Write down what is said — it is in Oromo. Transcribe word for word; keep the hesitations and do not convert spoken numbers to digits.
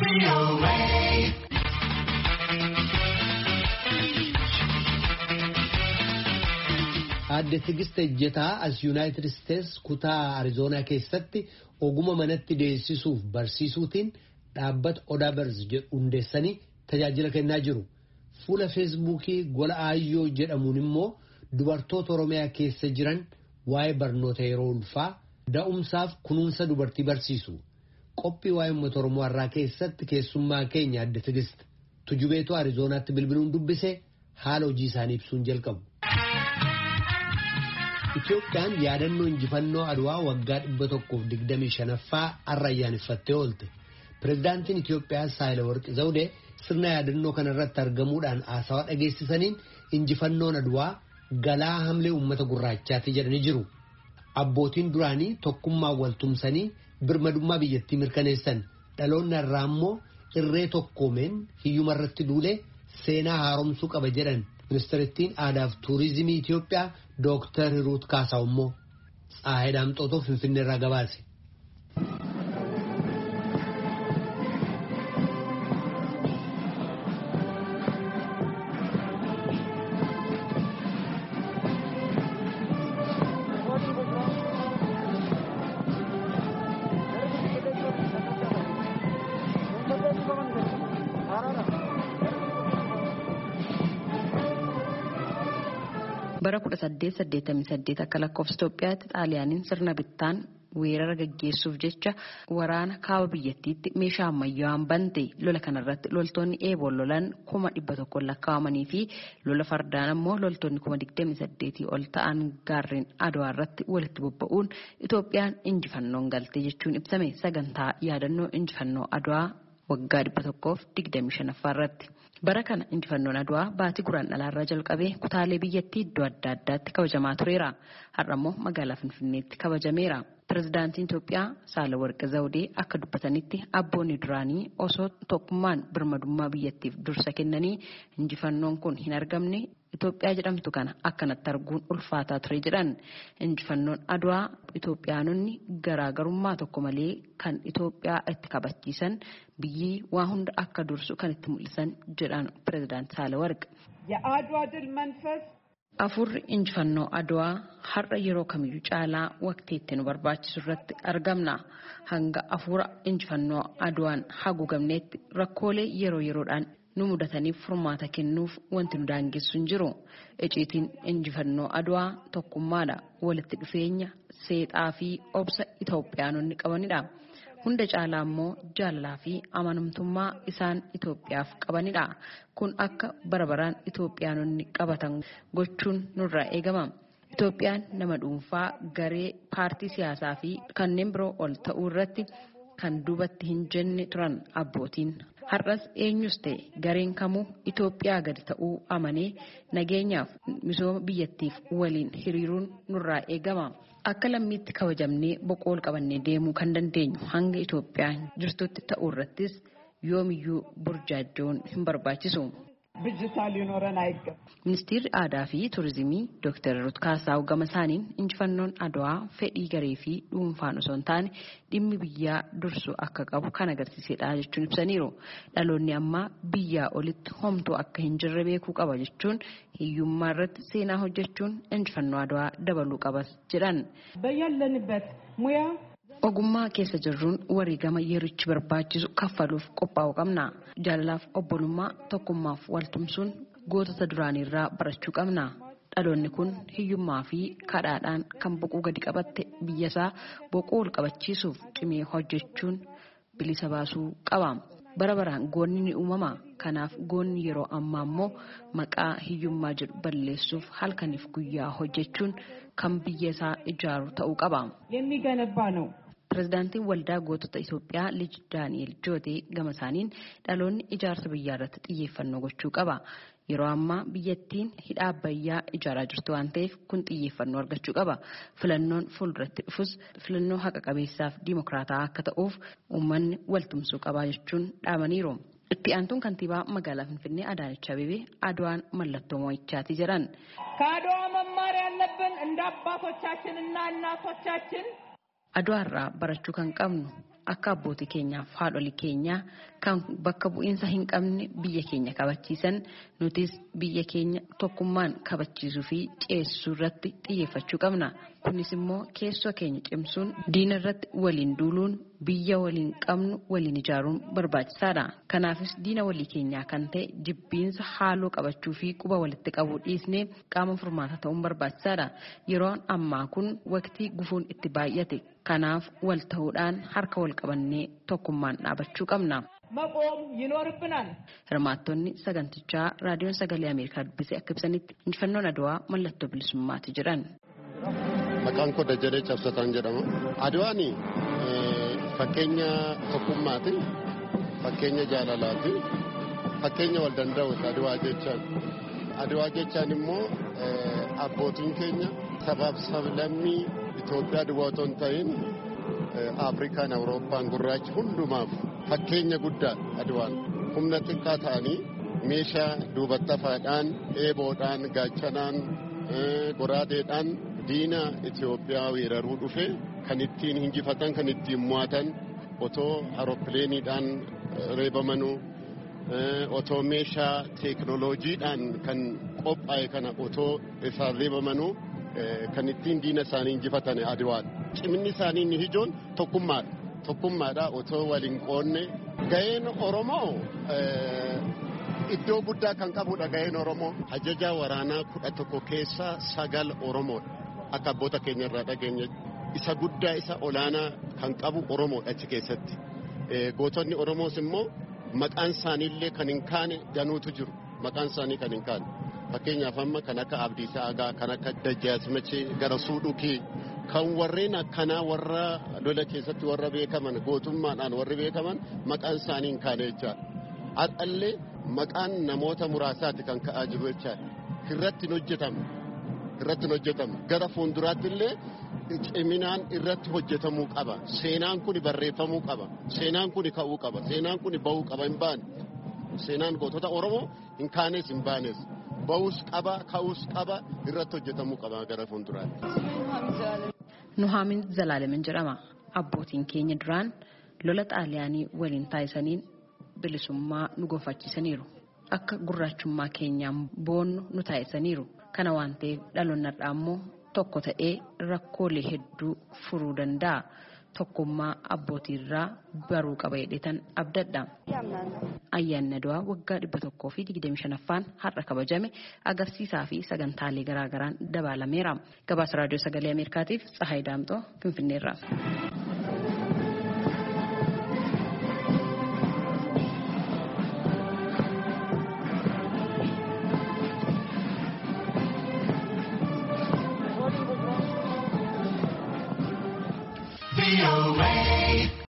Adde Tigist Ejjetaa as United States kutaa Arizona keessatti oguma manatti deessisuuf barsiisuutiin dhaabbata Odaabers hundeessanii tajaajila kennaa jiru. Fuula Feesbuukii gola Aayyoo jedhamuun immoo dubartoota Oromiyaa keessa jiran waa'ee barnoota yeroo ulfaa da'umsaaf kunuunsa dubartii barsiisu. Qophii waa'ee uummata Oromoo har'aa keessatti keessummaa keenya Adde Tigist tujubeetu Arizonaatti bilbiluun dubbisee haala hojii isaanii ibsuun jalqabu. Itoophiyaan yaadannoo injifannoo Adwaa waggaa dhibba tokkoof digdamii shanaffaa har'a ayyaaneffattee oolte. Pireezidaantiin Itoophiyaa Saahilawarqi Zawudee sirna yaadannoo kanarratti argamuudhaan haasawaa dhageessisaniin injifannoon Adwaa galaa hamlee uummata gurraachaati jedhanii jiru. Abbootiin duraanii tokkummaa waltumsanii birmadummaa biyyattii mirkaneessan. Dhaloonni har'aa immoo irree tokkoomeen hiyyumarratti duulee seenaa haaromsuu qaba jedhan. Ministeerittiin Aadaaf Tuurizimii Itoophiyaa Dooktar Hiruut Kaasaw immoo Tsaayii Daamxootoo Finfinneerraa gabaase. bara kudha saddeet saddeettamii saddeet akka lakkoofsa Itoophiyaatti Xaaliyaaniin sirna bittaan weerara gaggeessuuf jecha waraana kaaba biyyattiitti meeshaa ammayyaawaan bante. Lola kanarratti loltoonni eeboon lolan kuma dhibba tokkoon lakkaa'amanii fi lola fardaan ammoo loltoonni kuma digdamii saddeetii ol ta'an gaarreen Adwaa irratti walitti bobba'uun Itoophiyaan injifannoon galte jechuun ibsame sagantaa yaadannoo injifannoo Adwaa waggaa dhibba tokkoof digdamii shanaffaa irratti. Bara kana injifannoon Adwaa baatii guraandhalaa jalqabee kutaalee biyyattii iddoo adda addaatti kabajamaa tureera. Har'a immoo magaalaa Finfinneetti kabajameera. Pireezidaantiin Itoophiyaa Saahilawarqi Zawudee akka dubbatanitti abboonni duraanii osoo tokkummaan birmadummaa biyyattiif dursa kennanii injifannoon kun hin argamne Itoophiyaa jedhamtu kana akkanatti arguun ulfaataa ture jedhan. Injifannoon Adwaa Itoophiyaanonni garaagarummaa tokko malee kan Itoophiyaa itti kabachiisan biyyi waa hunda akka dursu kan itti mul'isan jedhan Pireezidaanti Saahilawarqi. የአድዋ ድል መንፈስ Afurri injifannoo Adwaa har'a yeroo kamiyyuu caalaa waqtii itti nu barbaachisu irratti argamna. Hanga afura injifannoo Adwaan haguugamneetti rakkoolee yeroo yeroodhaan nu mudataniif furmaata kennuuf wanti nu daangessu hin jiru. Iciitiin injifannoo Adwaa tokkummaadha. Walitti dhufeenya seexaa fi obsa Itoophiyaanonni qabanidha. Hunda caalaa immoo jaalalaa fi amanamtummaa isaan Itoophiyaaf qabanidha. Kun akka barabaraan Itoophiyaanonni qabatan gochuun nurraa eegama. Itoophiyaan nama dhuunfaa, garee, paartii siyaasaa fi kanneen biroo ol ta'uu irratti kan duubatti hin jenne turan abbootiin. Har'as eenyus ta'e gareen kamuu Itoophiyaa gadi ta'uu amanee nageenyaaf misooma biyyattiif waliin hiriiruun nurraa eegama. Akka lammiitti kabajamnee boqool qabannee deemuu kan dandeenyu hanga Itoophiyaan jirtutti ta'uu irrattis yoomiyyuu burjaajoon hin barbaachisu. Ministeerri Aadaa fi Tuurizimii Dooktar Hiruut Kaasaw gama isaaniin injifannoon Adwaa fedhii garee fi dhuunfaan osoo hin taane dhimmi biyyaa dursu akka qabu kan agarsiisedha jechuun ibsaniiru. Dhaloonni ammaa biyyaa olitti homtuu akka hin jirre beekuu qaba jechuun hiyyummaa irratti seenaa hojjechuun injifannoo Adwaa dabaluu qabas jedhan. Ogummaa keessa jirruun wareegama yerichi barbaachisu kaffaluuf qophaa'uu qabna. Jaalalaaf obbolummaa tokkummaaf waltumsuun gootota duraaniirraa barachuu qabna. Dhaloonni kun hiyyummaa fi kadhaadhaan kan boquu gadi qabatte biyyasaa boquu ol qabachiisuuf cimee hojjechuun bilisa baasuu qaba. Bara baraan goonni ni uumama. Kanaaf goonni yeroo ammaa immoo maqaa hiyyummaa jedhu balleessuuf halkaniif guyyaa hojjechuun kan biyyasaa ijaaru ta'uu qaba. Pireezidaantiin Waldaa Gootota Itoophiyaa Lij Daani'el Jootee gama isaaniin dhaloonni ijaarsa biyyaa irratti xiyyeeffannoo gochuu qaba. Yeroo ammaa biyyattiin hidha Abbayyaa ijaaraa jirtu waan ta'eef kun xiyyeeffannoo argachuu qaba. Filannoon fuulduratti dhufus filannoo haqa qabeessaaf dimokiraataa akka ta'uuf uummanni waltumsuu qaba jechuun dhaamaniiru. Itti aantuun kantiibaa magaalaa Finfinnee Adaanech Abeebee Adwaan mallattoo moo'ichaati jedhan. ከአድዋ መማር ያለብን እንደ አባቶቻችንና እናቶቻችን Adwaa irraa barachuu kan qabnu akka abbootii keenyaaf haadholii keenyaa kan bakka bu'iinsa hin qabne biyya keenya kabachiisan nutis biyya keenya tokkummaan kabachiisuu fi ceessuu irratti xiyyeeffachuu qabna. Kunis immoo keessoo keenya cimsuun diina irratti waliin duuluun biyya waliin qabnu waliin ijaaruun barbaachisaadha. Kanaafis diina walii keenyaa kan ta'e jibbiinsa haaloo qabachuu fi quba walitti qabuu dhiisnee qaama furmaata ta'uun barbaachisaadha. Yeroon ammaa kun waqtii gufuun itti baay'ate. Kanaaf wal ta'uudhaan harka wal qabannee tokkummaan dhaabachuu qabna. መቆም ይኖርብናል። Hirmaattonni sagantichaa raadiyoon sagalee Ameerikaa dubbisee akka ibsanitti injifannoon Adwaa mallattoo bilisummaati jedhan. Maqaan koo Dajanee Cabsataan jedhama. Adwaan fakkeenya tokkummaati, fakkeenya jaalalaati, fakkeenya wal danda'uuti Adwaa jechaan. Adwaa jechaan immoo abbootiin keenya sabaaf sablammii Itoophiyaa duwwaa otoo hin ta'in Afrikaan, Awurooppaan, gurraachi hundumaaf fakkeenya guddaa Adwaan. Humna xiqqaa ta'anii meeshaa duubatti afaadhaan, eeboodhaan, gaachanaan, goraadeedhaan diina Itoophiyaa weeraruu dhufe kan ittiin hinjifatan, kan ittiin mo'atan otoo aeropileeniidhaan reebamanuu, otoo meeshaa teeknooloojiidhaan kan qophaa'e kana otoo isaan reebamanuu kan ittiin diina isaanii hinjifatan Adwaan. Ciminni isaanii inni ijoon tokkummaadha. Tokkummaadha otoo waliin qoonne. Ga'een Oromoo iddoo guddaa kan qabudha. Ga'een Oromoo ajajaa waraanaa kudha tokko keessaa sagal Oromoodha. Akka abboota keenya irraa dhageenya isa guddaa isa olaanaa kan qabu Oromoodha achi keessatti. Gootonni Oromoos immoo maqaan isaaniillee kan hin kaane danuutu jiru. Maqaan isaanii kan hin kaane. Fakkeenyaaf amma kan akka Abdiisaa Agaa, kan akka Dajjaazmachee, Garasuu Dhukee, kan warreen akkanaa warra lola keessatti warra beekaman gootummaadhaan warri beekaman maqaan isaanii hin kaane jechaadha. Har'allee maqaan namoota muraasaati kan ka'aa jiru jechaadha. Irratti hin hojjetamu. Irratti hin hojjetamu. Gara fuulduraatti illee ciminaan irratti hojjetamuu qaba. Seenaan kun barreeffamuu qaba. Seenaan kun ka'uu qaba. Seenaan kun bahuu qaba hin baane. Seenaan gootota Oromoo hin kaanes hin baanes. Bahus qaba, ka'us qaba, irratti hojjetamuu qaba gara fuulduraatti. Nuhaamin Zalaalemin jedhama. Abbootiin keenya duraan lola xaaliyaanii waliin taasisaniin bilisummaa nu gonfachiisaniiru. Akka gurraachummaa keenyaan boonnu nu taasisaniiru. Kana waan ta'eef dhaloonni har'aa immoo tokko ta'ee rakkoolee hedduu furuu danda'a. Tokkummaa abbootiirraa baruu qaba jedhetan abdadha. Ayyaanni Adwaa waggaa dhibba tokkoo fi digdamii shanaffaan har'a kabajame agarsiisaa fi sagantaalee garaagaraan dabalameera. Gabaasa raadiyoo sagalee Ameerikaatiif Tsahaay Daamxoo Finfinneerraa. Be away.